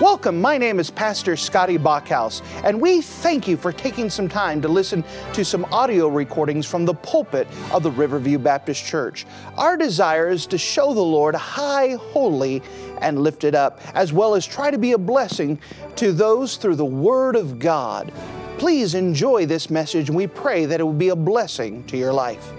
Welcome, my name is Pastor Scotty Bachhaus, and we thank you for taking some time to listen to some audio recordings from the pulpit of the Riverview Baptist Church. Our desire is to show the Lord high, holy, and lifted up, as well as try to be a blessing to those through the Word of God. Please enjoy this message, and we pray that it will be a blessing to your life.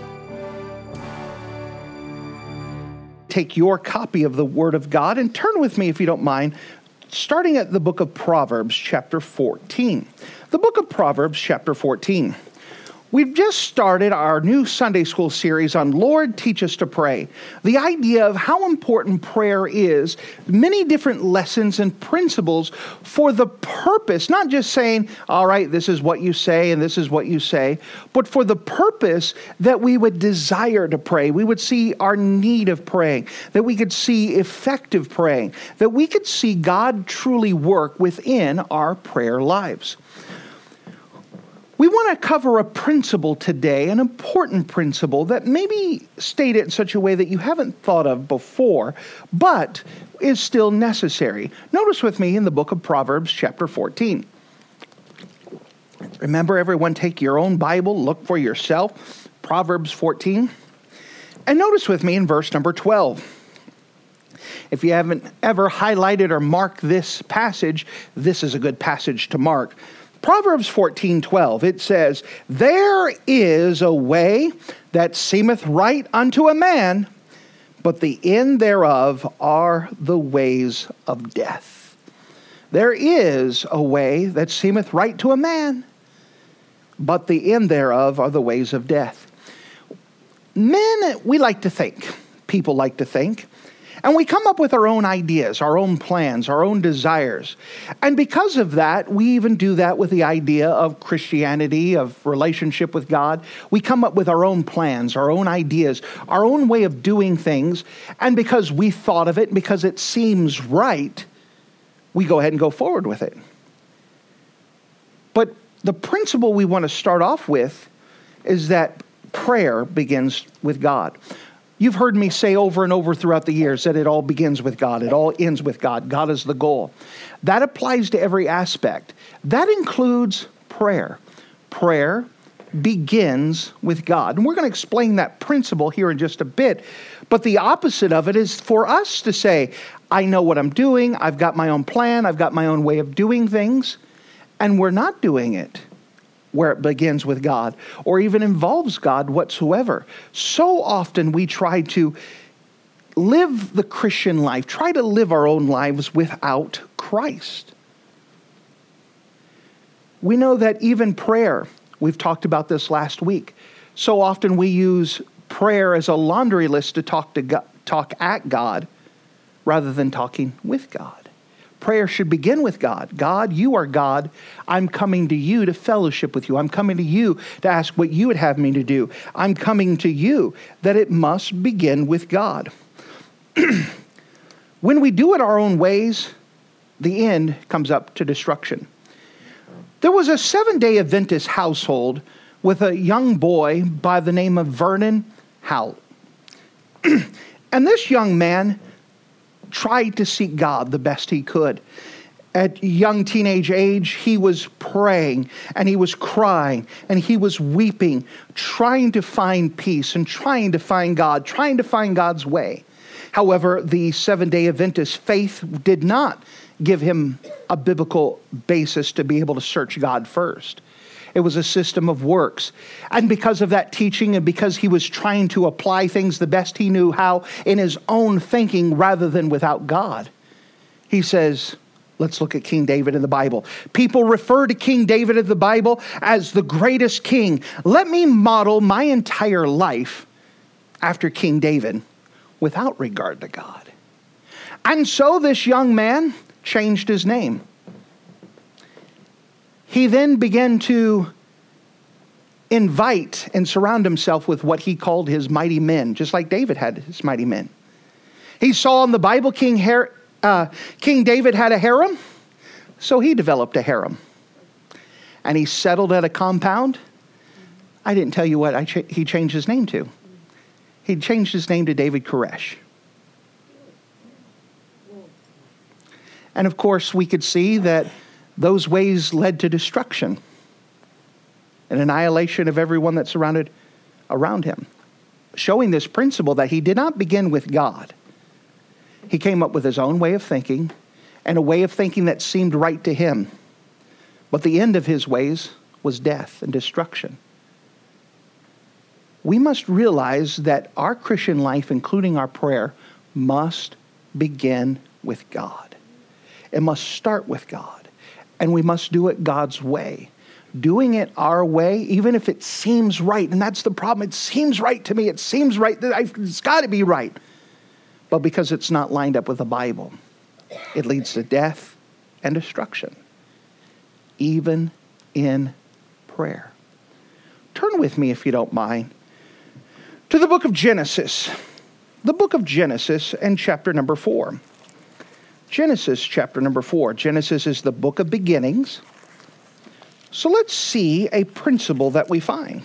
Take your copy of the Word of God and turn with me, if you don't mind, starting at the book of Proverbs, chapter 14. The book of Proverbs, chapter 14. We've just started our new Sunday school series on Lord, Teach Us to Pray. The idea of how important prayer is, many different lessons and principles for the purpose, not just saying, all right, this is what you say and this is what you say, but for the purpose that we would desire to pray. We would see our need of praying, that we could see effective praying, that we could see God truly work within our prayer lives. We want to cover a principle today, an important principle that maybe stated in such a way that you haven't thought of before, but is still necessary. Notice with me in the book of Proverbs, chapter 14. Remember, everyone, take your own Bible, look for yourself, Proverbs 14. And notice with me in verse number 12. If you haven't ever highlighted or marked this passage, this is a good passage to mark. Proverbs 14:12, it says, "There is a way that seemeth right unto a man, but the end thereof are the ways of death." There is a way that seemeth right to a man, but the end thereof are the ways of death. Men, we like to think. People like to think. And we come up with our own ideas, our own plans, our own desires. And because of that, we even do that with the idea of Christianity, of relationship with God. We come up with our own plans, our own ideas, our own way of doing things. And because we thought of it, because it seems right, we go ahead and go forward with it. But the principle we want to start off with is that prayer begins with God. You've heard me say over and over throughout the years that it all begins with God. It all ends with God. God is the goal. That applies to every aspect. That includes prayer. Prayer begins with God. And we're going to explain that principle here in just a bit. But the opposite of it is for us to say, I know what I'm doing. I've got my own plan. I've got my own way of doing things. And we're not doing it where it begins with God, or even involves God whatsoever. So often we try to live the Christian life, try to live our own lives without Christ. We know that even prayer, we've talked about this last week, so often we use prayer as a laundry list to talk at God rather than talking with God. Prayer should begin with God. God, you are God. I'm coming to you to fellowship with you. I'm coming to you to ask what you would have me to do. I'm coming to you, that it must begin with God. When we do it our own ways, the end comes up to destruction. There was a Seventh-day Adventist household with a young boy by the name of Vernon Howell. And this young man tried to seek God the best he could. At young teenage age, he was praying and he was crying and he was weeping, trying to find peace and trying to find God, trying to find God's way. However, the Seventh-day Adventist faith did not give him a biblical basis to be able to search God first. It was a system of works. And because of that teaching and because he was trying to apply things the best he knew how in his own thinking rather than without God, he says, let's look at King David in the Bible. People refer to King David in the Bible as the greatest king. Let me model my entire life after King David without regard to God. And so this young man changed his name. He then began to invite and surround himself with what he called his mighty men, just like David had his mighty men. He saw in the Bible King David had a harem, so he developed a harem. And he settled at a compound. I didn't tell you what he changed his name to. He changed his name to David Koresh. And of course, we could see that those ways led to destruction and annihilation of everyone that surrounded around him, showing this principle that he did not begin with God. He came up with his own way of thinking, and a way of thinking that seemed right to him. But the end of his ways was death and destruction. We must realize that our Christian life, including our prayer, must begin with God. It must start with God. And we must do it God's way. Doing it our way, even if it seems right. And that's the problem. It seems right to me. It seems right. It's got to be right. But because it's not lined up with the Bible, it leads to death and destruction, even in prayer. Turn with me, if you don't mind, to the book of Genesis. The book of Genesis and chapter number 4. Genesis chapter number 4. Genesis is the book of beginnings. So let's see a principle that we find.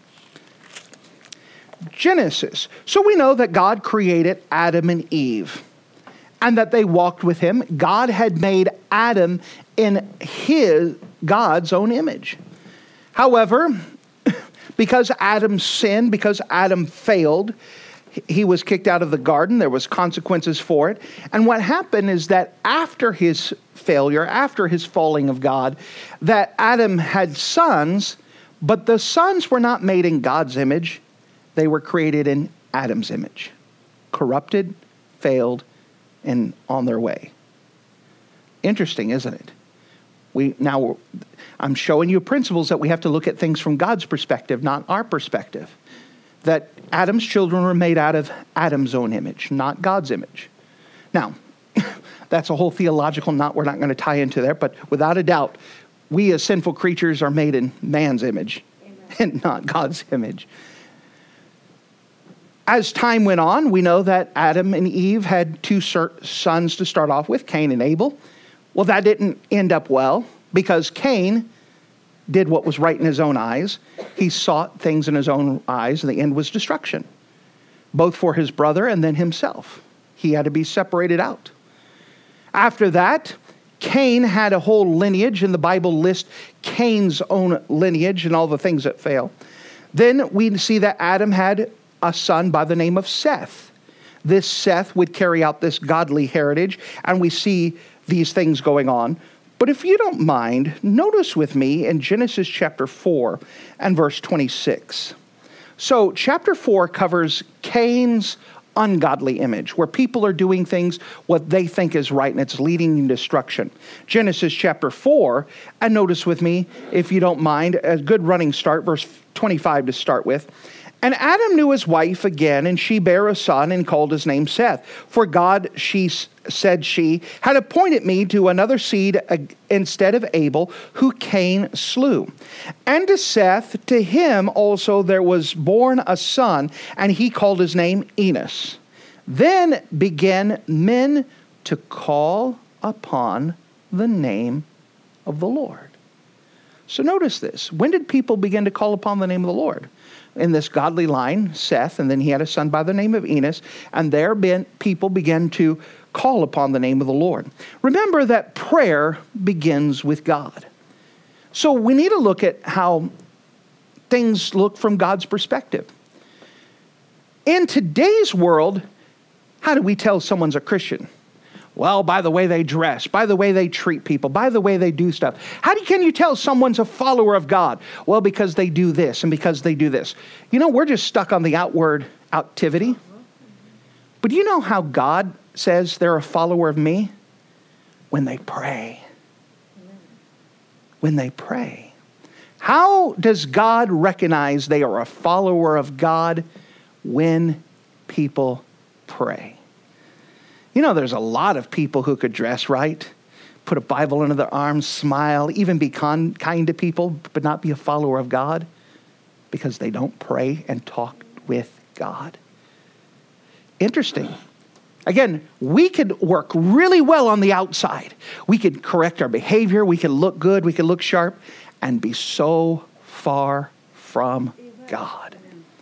Genesis. So we know that God created Adam and Eve, and that they walked with him. God had made Adam in God's own image. However, because Adam sinned, because Adam failed, he was kicked out of the garden. There was consequences for it. And what happened is that after his failure, after his falling of God, that Adam had sons, but the sons were not made in God's image. They were created in Adam's image. Corrupted, failed, and on their way. Interesting, isn't it? I'm showing you principles that we have to look at things from God's perspective, not our perspective. That Adam's children were made out of Adam's own image, not God's image. Now, that's a whole theological knot we're not going to tie into there, but without a doubt, we as sinful creatures are made in man's image. Amen. And not God's image. As time went on, we know that Adam and Eve had two sons to start off with, Cain and Abel. Well, that didn't end up well, because Cain did what was right in his own eyes. He sought things in his own eyes, and the end was destruction, both for his brother and then himself. He had to be separated out. After that, Cain had a whole lineage, and the Bible lists Cain's own lineage and all the things that fail. Then we see that Adam had a son by the name of Seth. This Seth would carry out this godly heritage, and we see these things going on. But if you don't mind, notice with me in Genesis chapter 4 and verse 26. So chapter 4 covers Cain's ungodly image, where people are doing things what they think is right, and it's leading to destruction. Genesis chapter 4, and notice with me, if you don't mind, a good running start, verse 25 to start with. And Adam knew his wife again, and she bare a son and called his name Seth. For God, she had appointed me to another seed instead of Abel, who Cain slew. And to Seth, to him also there was born a son, and he called his name Enos. Then began men to call upon the name of the Lord. So notice this. When did people begin to call upon the name of the Lord? In this godly line, Seth, and then he had a son by the name of Enos, and people began to call upon the name of the Lord. Remember that prayer begins with God. So we need to look at how things look from God's perspective. In today's world, how do we tell someone's a Christian? Well, by the way they dress, by the way they treat people, by the way they do stuff. Can you tell someone's a follower of God? Well, because they do this and because they do this. We're just stuck on the outward activity. But do you know how God says they're a follower of me? When they pray. When they pray. How does God recognize they are a follower of God? When people pray. There's a lot of people who could dress right, put a Bible under their arms, smile, even be kind to people, but not be a follower of God because they don't pray and talk with God. Interesting. Again, we could work really well on the outside. We could correct our behavior. We could look good. We could look sharp and be so far from God.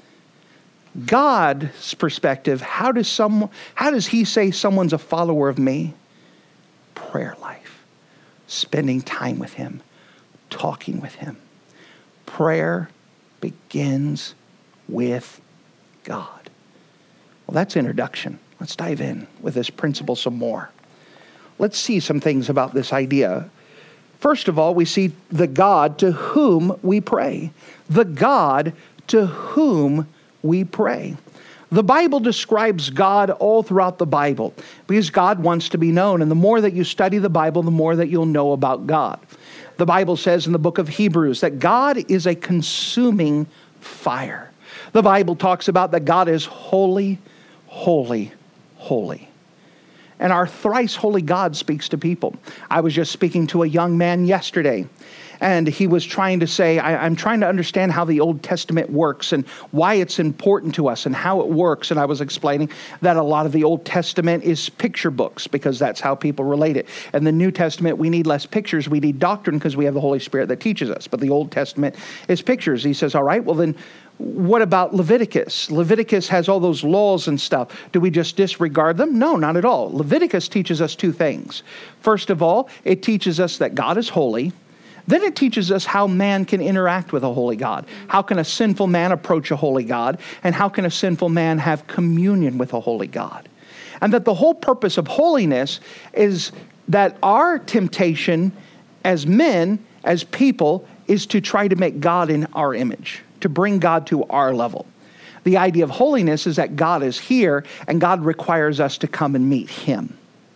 God's perspective, how does he say someone's a follower of me? prayer life, spending time with him, talking with him. Prayer begins with God. Well, that's introduction. Let's dive in with this principle some more. Let's see some things about this idea. First of all, we see the God to whom we pray. The God to whom we pray. The Bible describes God all throughout the Bible because God wants to be known. And the more that you study the Bible, the more that you'll know about God. The Bible says in the book of Hebrews that God is a consuming fire. The Bible talks about that God is holy, holy, holy. And our thrice holy God speaks to people. I was just speaking to a young man yesterday, and he was trying to say, I'm trying to understand how the Old Testament works and why it's important to us and how it works. And I was explaining that a lot of the Old Testament is picture books because that's how people relate it. And the New Testament, we need less pictures. We need doctrine because we have the Holy Spirit that teaches us. But the Old Testament is pictures. He says, all right, well then, what about Leviticus? Leviticus has all those laws and stuff. Do we just disregard them? No, not at all. Leviticus teaches us two things. First of all, it teaches us that God is holy. Then it teaches us how man can interact with a holy God. How can a sinful man approach a holy God? And how can a sinful man have communion with a holy God? And that the whole purpose of holiness is that our temptation as men, as people, is to try to make God in our image, to bring God to our level. The idea of holiness is that God is here and God requires us to come and meet him.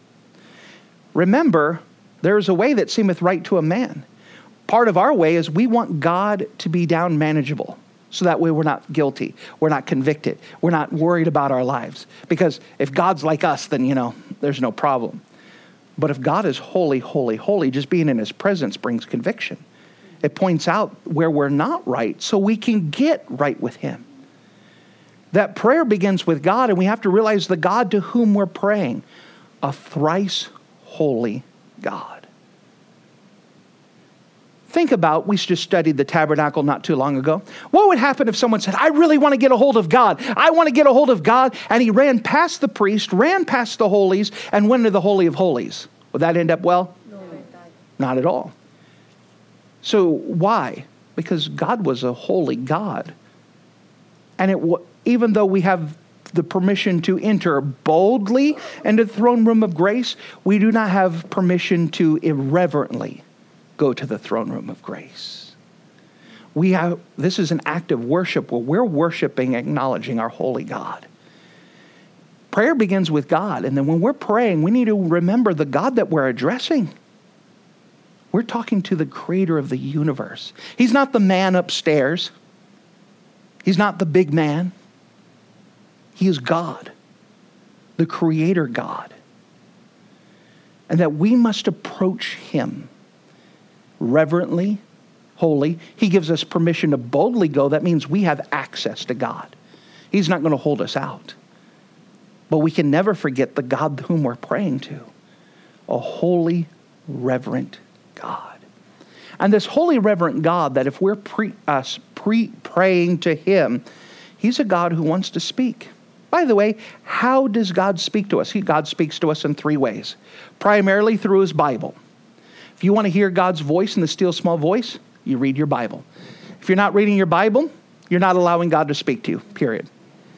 Remember, there is a way that seemeth right to a man. Part of our way is we want God to be down manageable. So that way we're not guilty. We're not convicted. We're not worried about our lives. Because if God's like us, then, there's no problem. But if God is holy, holy, holy, just being in his presence brings conviction. It points out where we're not right so we can get right with him. That prayer begins with God, and we have to realize the God to whom we're praying, a thrice holy God. Think about, we just studied the tabernacle not too long ago. What would happen if someone said, I really want to get a hold of God. I want to get a hold of God. And he ran past the priest, ran past the holies, and went into the Holy of Holies. Would that end up well? No. Not at all. So why? Because God was a holy God. And even though we have the permission to enter boldly into the throne room of grace, we do not have permission to irreverently go to the throne room of grace. This is an act of worship where we're worshiping, acknowledging our holy God. Prayer begins with God, and then when we're praying, we need to remember the God that we're addressing. We're talking to the creator of the universe. He's not the man upstairs. He's not the big man. He is God, the creator God. And that we must approach him reverently, holy. He gives us permission to boldly go. That means we have access to God. He's not going to hold us out. But we can never forget the God whom we're praying to. A holy, reverent God. And this holy, reverent God, that if we're praying to him, he's a God who wants to speak. By the way, how does God speak to us? God speaks to us in three ways. Primarily through his Bible. If you want to hear God's voice in the still small voice, you read your Bible. If you're not reading your Bible, you're not allowing God to speak to you, period.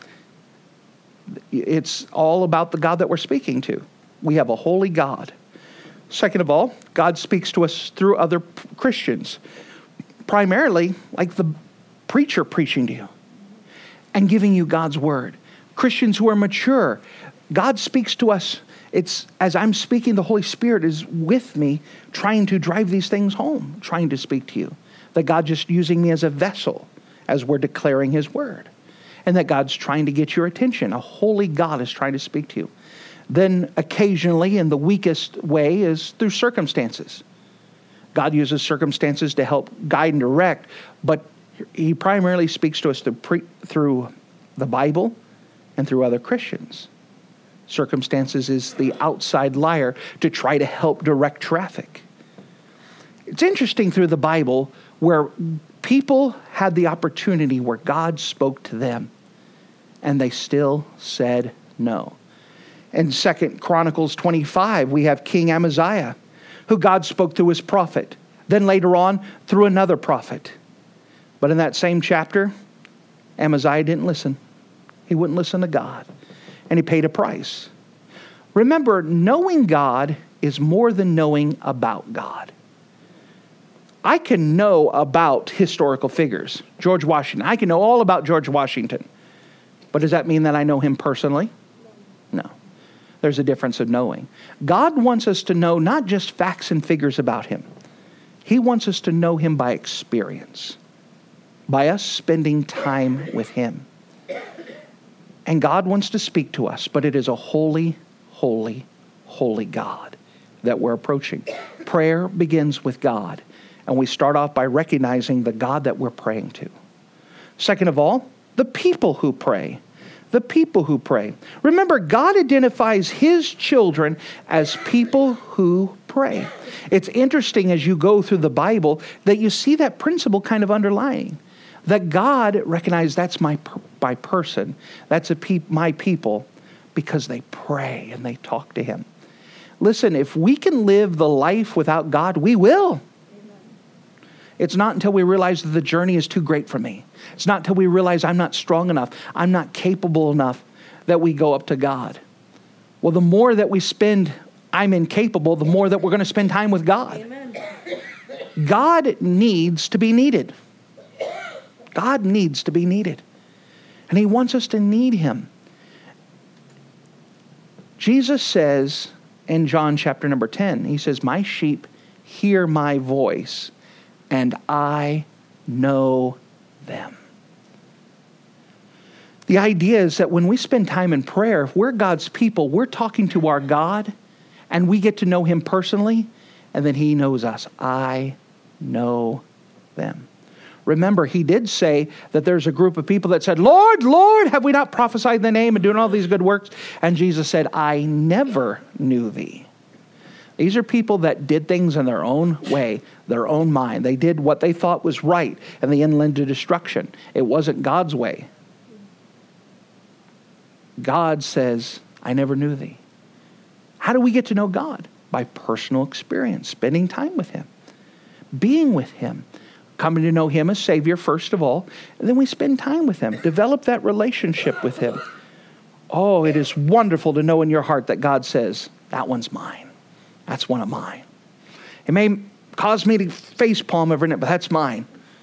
It's all about the God that we're speaking to. We have a holy God. Second of all, God speaks to us through other Christians. Primarily, like the preacher preaching to you and giving you God's word. Christians who are mature. God speaks to us. It's as I'm speaking, the Holy Spirit is with me, trying to drive these things home, trying to speak to you. That God just using me as a vessel as we're declaring his word. And that God's trying to get your attention. A holy God is trying to speak to you. Then occasionally, in the weakest way, is through circumstances. God uses circumstances to help guide and direct, but he primarily speaks to us through the Bible and through other Christians. Circumstances is the outside liar to try to help direct traffic. It's interesting through the Bible where people had the opportunity where God spoke to them and they still said no. In 2 Chronicles 25, we have King Amaziah, who God spoke through his prophet. Then later on, through another prophet. But in that same chapter, Amaziah didn't listen. He wouldn't listen to God. And he paid a price. Remember, knowing God is more than knowing about God. I can know about historical figures. George Washington. I can know all about George Washington. But does that mean that I know him personally? No. There's a difference of knowing. God wants us to know not just facts and figures about him. He wants us to know him by experience. By us spending time with him. And God wants to speak to us, but it is a holy, holy, holy God that we're approaching. Prayer begins with God. And we start off by recognizing the God that we're praying to. Second of all, the people who pray. The people who pray. Remember, God identifies his children as people who pray. It's interesting as you go through the Bible that you see that principle kind of underlying. That God recognizes that's my person. That's my people because they pray and they talk to him. Listen, if we can live the life without God, we will. It's not until we realize that the journey is too great for me. It's not until we realize I'm not strong enough, I'm not capable enough, that we go up to God. Well, the more that we spend, I'm incapable, the more that we're going to spend time with God. Amen. God needs to be needed. God needs to be needed. And he wants us to need him. Jesus says in John chapter number 10, he says, my sheep hear my voice. And I know them. The idea is that when we spend time in prayer, if we're God's people, we're talking to our God, and we get to know him personally, and then he knows us. I know them. Remember, he did say that there's a group of people that said, Lord, Lord, have we not prophesied in thy name and doing all these good works? And Jesus said, I never knew thee. These are people that did things in their own way, their own mind. They did what they thought was right, and they ended to destruction. It wasn't God's way. God says, I never knew thee. How do we get to know God? By personal experience, spending time with him, being with him, coming to know him as Savior first of all, and then we spend time with him, develop that relationship with him. Oh, it is wonderful to know in your heart that God says, that one's mine. That's one of mine. It may cause me to facepalm every night, but that's mine.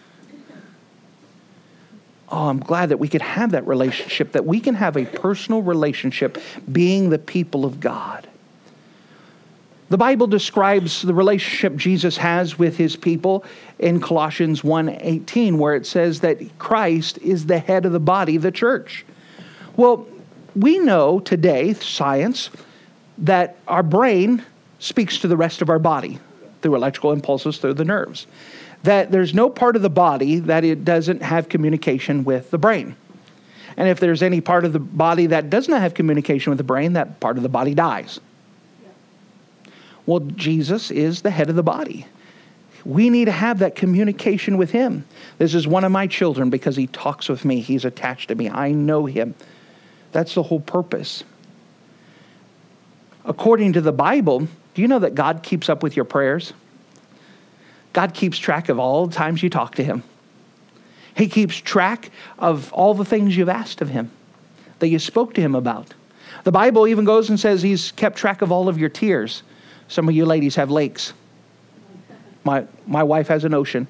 Oh, I'm glad that we could have that relationship, that we can have a personal relationship being the people of God. The Bible describes the relationship Jesus has with his people in Colossians 1:18, where it says that Christ is the head of the body, the church. Well, we know today, science, that our brain speaks to the rest of our body through electrical impulses through the nerves. That there's no part of the body that it doesn't have communication with the brain. And if there's any part of the body that does not have communication with the brain, that part of the body dies. Well, Jesus is the head of the body. We need to have that communication with him. This is one of my children because he talks with me. He's attached to me. I know him. That's the whole purpose. According to the Bible, do you know that God keeps up with your prayers? God keeps track of all the times you talk to him. He keeps track of all the things you've asked of him, that you spoke to him about. The Bible even goes and says he's kept track of all of your tears. Some of you ladies have lakes. My wife has an ocean.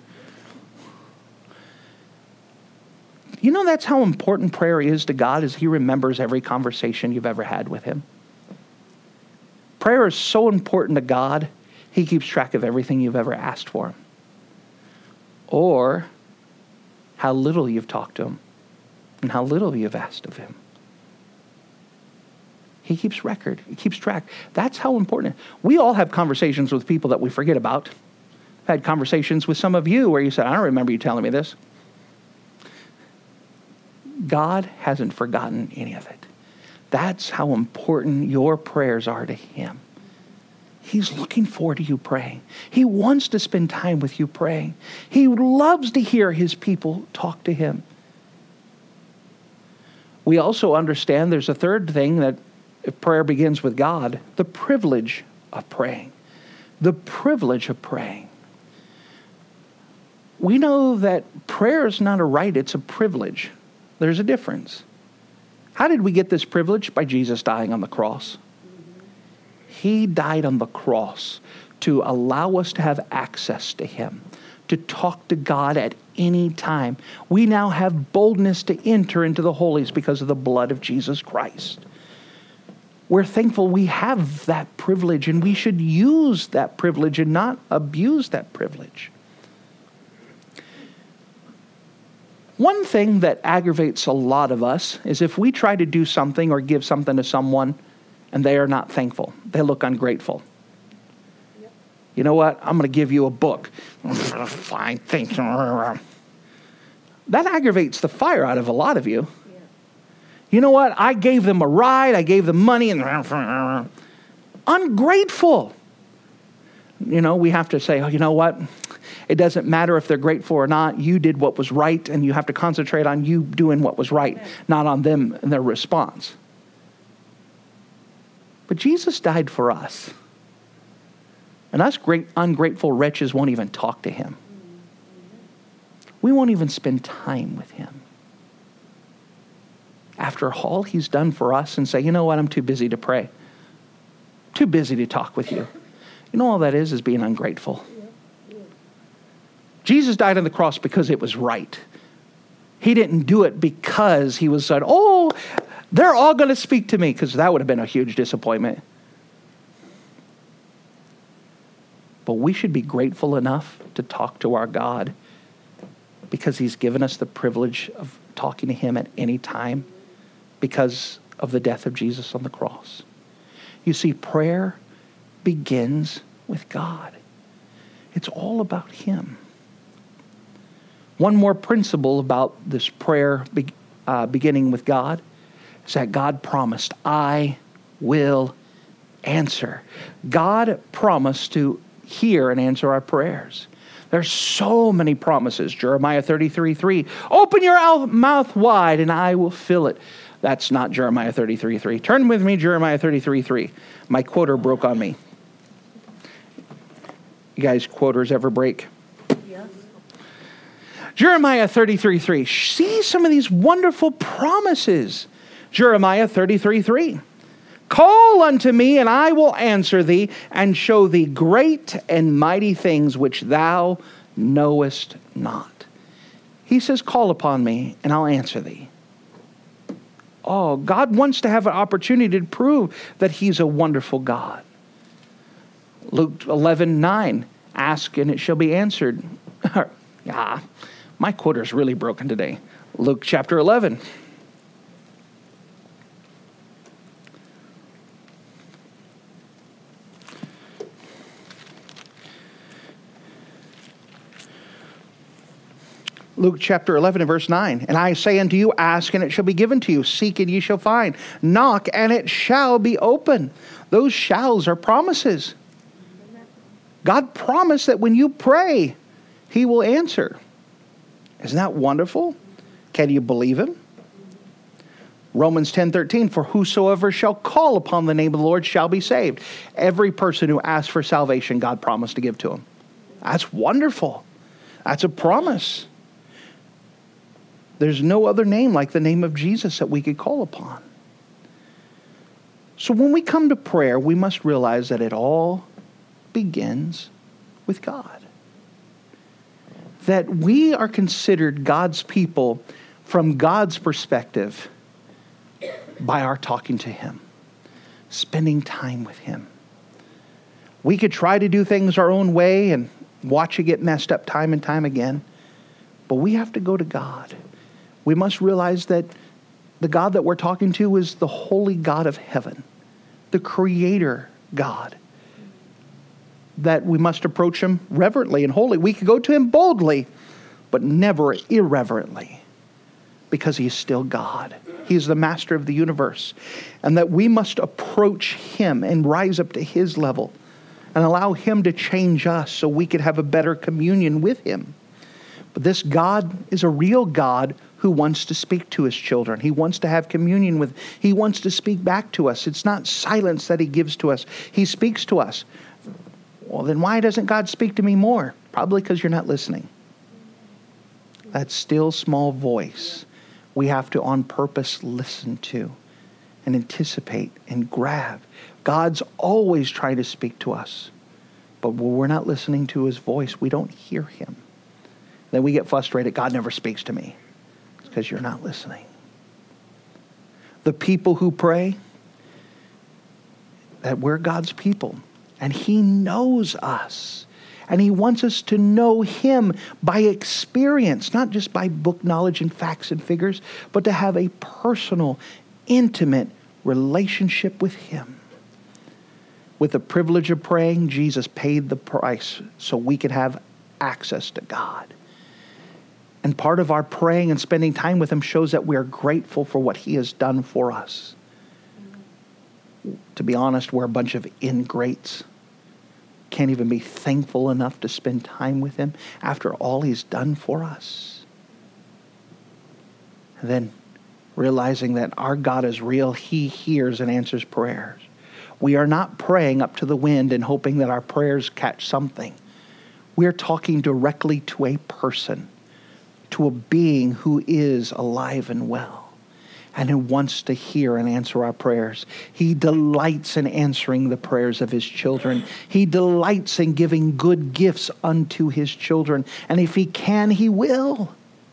You know that's how important prayer is to God, is he remembers every conversation you've ever had with him. Prayer is so important to God, he keeps track of everything you've ever asked for him. Or how little you've talked to him and how little you've asked of him. He keeps record. He keeps track. That's how important. We all have conversations with people that we forget about. I've had conversations with some of you where you said, I don't remember you telling me this. God hasn't forgotten any of it. That's how important your prayers are to him. He's looking forward to you praying. He wants to spend time with you praying. He loves to hear his people talk to him. We also understand there's a third thing that if prayer begins with God, the privilege of praying. The privilege of praying. We know that prayer is not a right, it's a privilege. There's a difference. How did we get this privilege? By Jesus dying on the cross. He died on the cross to allow us to have access to Him, to talk to God at any time. We now have boldness to enter into the holies because of the blood of Jesus Christ. We're thankful we have that privilege, and we should use that privilege and not abuse that privilege. One thing that aggravates a lot of us is if we try to do something or give something to someone and they are not thankful. They look ungrateful. Yep. You know what? I'm going to give you a book. Fine, thanks. That aggravates the fire out of a lot of you. Yeah. You know what? I gave them a ride. I gave them money. And ungrateful. You know, we have to say, oh, you know what? It doesn't matter if they're grateful or not. You did what was right, and you have to concentrate on you doing what was right, not on them and their response. But Jesus died for us. And us ungrateful wretches won't even talk to Him. We won't even spend time with Him. After all He's done for us, and say, you know what, I'm too busy to pray. Too busy to talk with you. You know all that is being ungrateful. Jesus died on the cross because it was right. He didn't do it because He was said, oh, they're all going to speak to me, because that would have been a huge disappointment. But we should be grateful enough to talk to our God because He's given us the privilege of talking to Him at any time because of the death of Jesus on the cross. You see, prayer begins with God. It's all about Him. One more principle about this prayer beginning with God is that God promised, I will answer. God promised to hear and answer our prayers. There's so many promises. Jeremiah 33:3. Open your mouth wide and I will fill it. That's not Jeremiah 33:3. Turn with me, Jeremiah 33:3. My quoter broke on me. You guys, quoters ever break? Yes. Jeremiah 33:3. See some of these wonderful promises. Jeremiah 33:3. Call unto me, and I will answer thee, and show thee great and mighty things which thou knowest not. He says, call upon me, and I'll answer thee. Oh, God wants to have an opportunity to prove that He's a wonderful God. Luke 11:9. Ask, and it shall be answered. My quoter's really broken today. Luke chapter 11. Luke chapter 11 and verse 9. And I say unto you, ask and it shall be given to you. Seek and ye shall find. Knock and it shall be open. Those shalls are promises. God promised that when you pray, He will answer. Isn't that wonderful? Can you believe Him? Romans 10:13. For whosoever shall call upon the name of the Lord shall be saved. Every person who asks for salvation, God promised to give to him. That's wonderful. That's a promise. There's no other name like the name of Jesus that we could call upon. So when we come to prayer, we must realize that it all begins with God. That we are considered God's people from God's perspective by our talking to Him, spending time with Him. We could try to do things our own way and watch it get messed up time and time again, but we have to go to God. We must realize that the God that we're talking to is the holy God of heaven, the Creator God. That we must approach Him reverently and holy. We could go to Him boldly, but never irreverently, because He is still God. He is the master of the universe. And that we must approach Him and rise up to His level and allow Him to change us so we could have a better communion with Him. But this God is a real God who wants to speak to his children. He wants to have communion with, he wants to speak back to us. It's not silence that he gives to us. He speaks to us. Well, then why doesn't God speak to me more? Probably because you're not listening. That still small voice we have to on purpose listen to and anticipate and grab. God's always trying to speak to us. But when we're not listening to his voice, we don't hear him. Then we get frustrated. God never speaks to me. It's because you're not listening. The people who pray, that we're God's people. And he knows us. And he wants us to know him by experience, not just by book knowledge and facts and figures, but to have a personal, intimate relationship with him. With the privilege of praying, Jesus paid the price so we could have access to God. And part of our praying and spending time with him shows that we are grateful for what he has done for us. To be honest, we're a bunch of ingrates. Can't even be thankful enough to spend time with him after all he's done for us. And then realizing that our God is real, he hears and answers prayers. We are not praying up to the wind and hoping that our prayers catch something. We're talking directly to a person, to a being who is alive and well, and who wants to hear and answer our prayers. He delights in answering the prayers of his children. He delights in giving good gifts unto his children. And if he can, he will.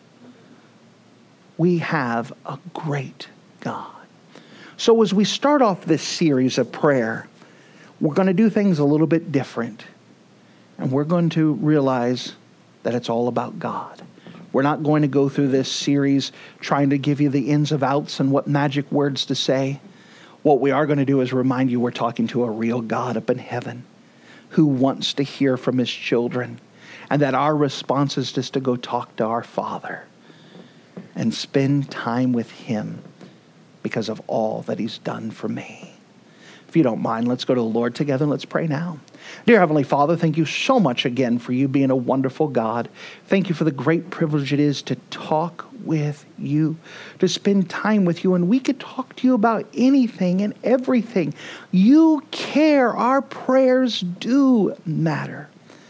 We have a great God. So as we start off this series of prayer, we're going to do things a little bit different. And we're going to realize that it's all about God. We're not going to go through this series trying to give you the ins and outs and what magic words to say. What we are going to do is remind you we're talking to a real God up in heaven who wants to hear from his children, and that our response is just to go talk to our Father and spend time with him because of all that he's done for me. If you don't mind, let's go to the Lord together and let's pray now. Dear Heavenly Father, thank you so much again for you being a wonderful God. Thank you for the great privilege it is to talk with you, to spend time with you, and we could talk to you about anything and everything. You care. Our prayers do matter.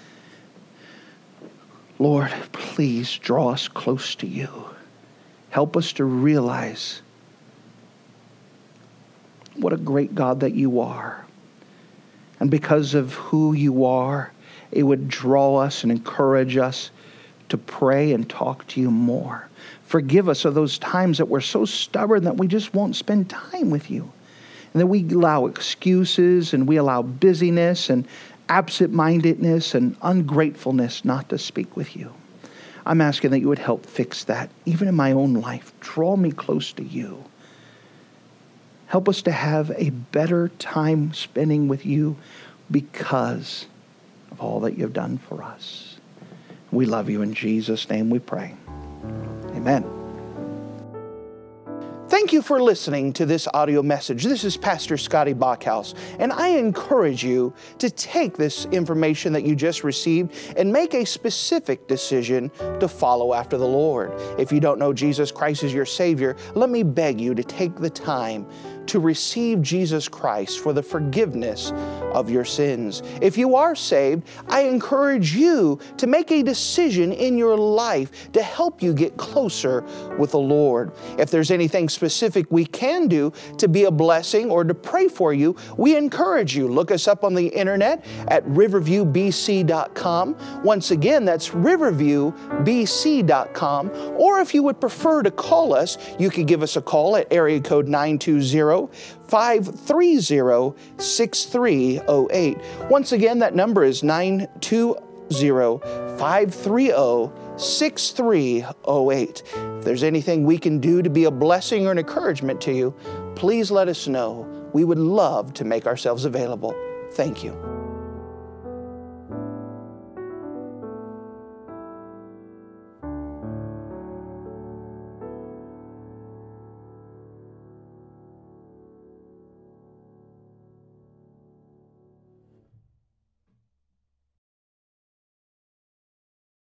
Lord, please draw us close to you. Help us to realize what a great God that you are. And because of who you are, it would draw us and encourage us to pray and talk to you more. Forgive us of those times that we're so stubborn that we just won't spend time with you. And that we allow excuses and we allow busyness and absent-mindedness and ungratefulness not to speak with you. I'm asking that you would help fix that, even in my own life. Draw me close to you. Help us to have a better time spending with you because of all that you've done for us. We love you. In Jesus' name we pray. Amen. Thank you for listening to this audio message. This is Pastor Scotty Bachhaus, and I encourage you to take this information that you just received and make a specific decision to follow after the Lord. If you don't know Jesus Christ as your Savior, let me beg you to take the time to receive Jesus Christ for the forgiveness of your sins. If you are saved, I encourage you to make a decision in your life to help you get closer with the Lord. If there's anything specific we can do to be a blessing or to pray for you, we encourage you. Look us up on the internet at riverviewbc.com. Once again, that's riverviewbc.com. Or if you would prefer to call us, you can give us a call at area code 920-530-6308. Once again, that number is 920-530-6308. If there's anything we can do to be a blessing or an encouragement to you, please let us know. We would love to make ourselves available. Thank you.